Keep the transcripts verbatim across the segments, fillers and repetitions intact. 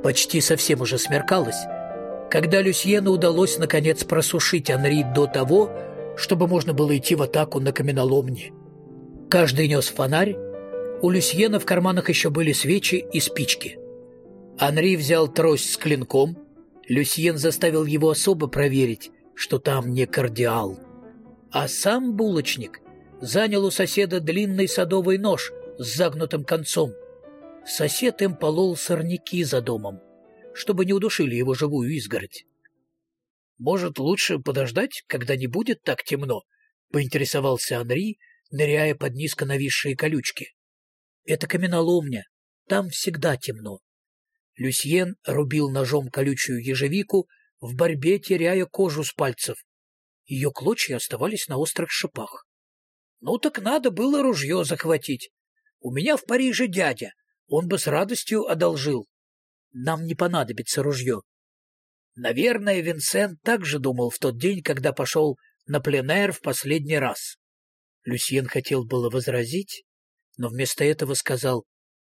Почти совсем уже смеркалось, когда Люсьену удалось наконец просушить Анри до того, чтобы можно было идти в атаку на каменоломни. Каждый нес фонарь, у Люсьена в карманах еще были свечи и спички. Анри взял трость с клинком, Люсьен заставил его особо проверить, что там не кардиал. А сам булочник занял у соседа длинный садовый нож с загнутым концом. Сосед им полол сорняки за домом, чтобы не удушили его живую изгородь. «Может, лучше подождать, когда не будет так темно?» — поинтересовался Анри, ныряя под низко нависшие колючки. «Это каменоломня, там всегда темно». Люсьен рубил ножом колючую ежевику, в борьбе теряя кожу с пальцев. Ее клочья оставались на острых шипах. «Ну так надо было ружье захватить. У меня в Париже дядя, он бы с радостью одолжил. Нам не понадобится ружье». Наверное, Винсент также думал в тот день, когда пошел на пленэр в последний раз. Люсьен хотел было возразить, но вместо этого сказал: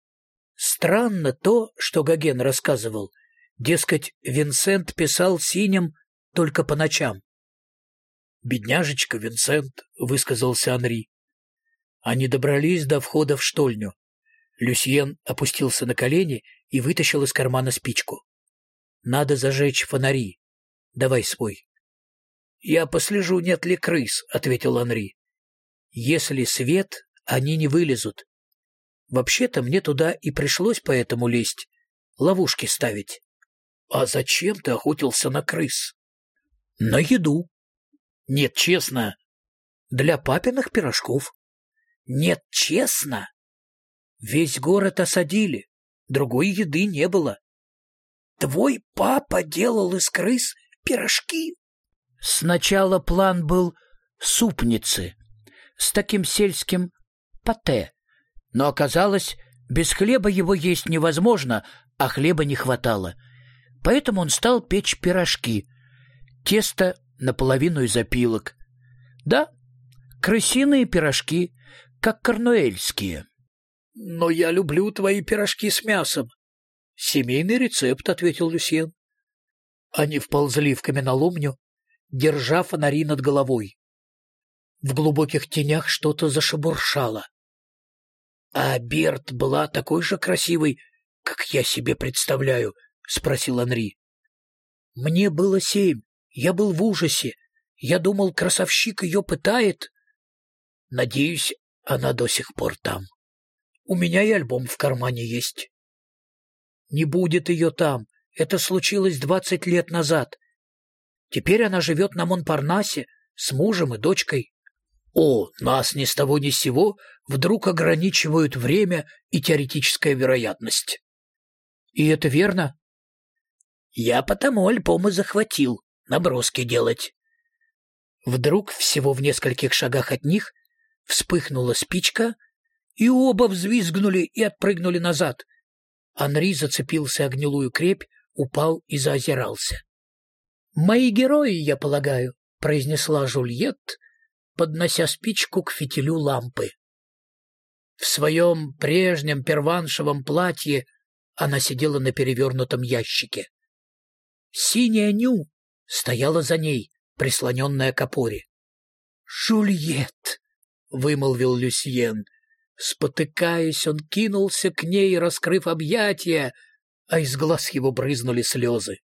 «Странно то, что Гоген рассказывал. Дескать, Винсент писал синим только по ночам». «Бедняжечка Винсент», — высказался Анри. Они добрались до входа в штольню. Люсьен опустился на колени и вытащил из кармана спичку. «Надо зажечь фонари. Давай свой». «Я послежу, нет ли крыс», — ответил Анри. «Если свет, они не вылезут. Вообще-то мне туда и пришлось поэтому лезть, ловушки ставить». «А зачем ты охотился на крыс?» «На еду». «Нет, честно». «Для папиных пирожков». «Нет, честно». «Весь город осадили, другой еды не было». «Твой папа делал из крыс пирожки?» Сначала план был супницы с таким сельским пате, но оказалось, без хлеба его есть невозможно, а хлеба не хватало. Поэтому он стал печь пирожки, тесто наполовину из опилок. Да, крысиные пирожки, как корнуэльские. «Но я люблю твои пирожки с мясом». «Семейный рецепт», — ответил Люсьен. Они вползли в каменоломню, держа фонари над головой. В глубоких тенях что-то зашебуршало. «А Берт была такой же красивой, как я себе представляю?» — спросил Анри. «Мне было семь, я был в ужасе. Я думал, красавчик ее пытает. Надеюсь, она до сих пор там. У меня и альбом в кармане есть». «Не будет ее там. Это случилось двадцать лет назад. Теперь она живет на Монпарнасе с мужем и дочкой». «О, нас ни с того ни с сего вдруг ограничивают время и теоретическая вероятность». «И это верно?» «Я потому альбомы захватил, наброски делать». Вдруг, всего в нескольких шагах от них, вспыхнула спичка, и оба взвизгнули и отпрыгнули назад. Анри зацепился о гнилую крепь, упал и заозирался. «Мои герои, я полагаю», — произнесла Жульет, поднося спичку к фитилю лампы. В своем прежнем перваншевом платье она сидела на перевернутом ящике. Синяя Ню стояла за ней, прислоненная к опоре. «Жульет!» — вымолвил Люсьен. Спотыкаясь, он кинулся к ней, раскрыв объятия, а из глаз его брызнули слезы.